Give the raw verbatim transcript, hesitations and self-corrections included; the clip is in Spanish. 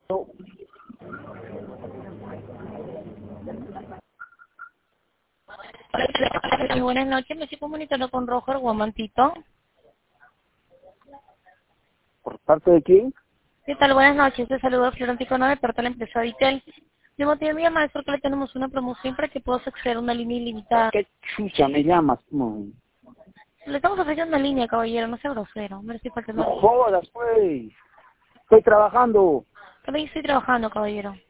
No. Muy buenas noches, me estoy comunicando con Roger Guamantito. ¿Por parte de quién? ¿Qué tal? Buenas noches, te saludo Florantico de parte de la empresa Vitel. De motivo de mi llamada es porque le tenemos una promoción para que puedas acceder a una línea ilimitada. ¿Qué chucha me llamas? No, Le estamos ofreciendo una línea, caballero, no sea grosero. Me estoy faltando. no jodas, pues. Estoy trabajando. También estoy trabajando, caballero.